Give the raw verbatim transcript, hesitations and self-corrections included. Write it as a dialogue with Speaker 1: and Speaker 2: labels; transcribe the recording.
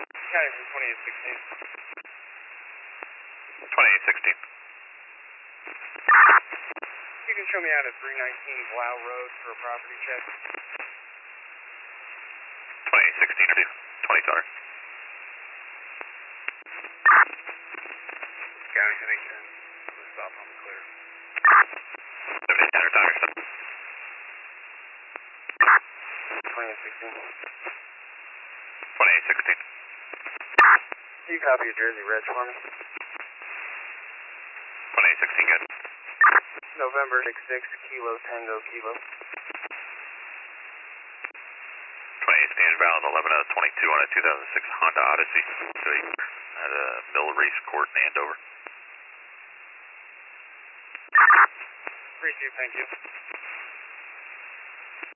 Speaker 1: County from twenty-eight sixteen.
Speaker 2: twenty-eight sixteen.
Speaker 1: You can show me out at three nineteen Blau Road for a property check.
Speaker 2: twenty-eight sixteen, twenty, sorry.
Speaker 1: County ten eight ten. We'll stop on the clear.
Speaker 2: seven eight ten or time yourself.
Speaker 1: twenty-eight sixteen.
Speaker 2: twenty-eight sixteen.
Speaker 1: Can you copy your Jersey Reg for me?
Speaker 2: twenty-eight sixteen, good.
Speaker 1: November six six Kilo Tango Kilo.
Speaker 2: twenty-eight standard valid, eleven out of twenty-two on a two thousand six Honda Odyssey. So you at a Mill Race Court in Andover.
Speaker 1: Appreciate it, thank you.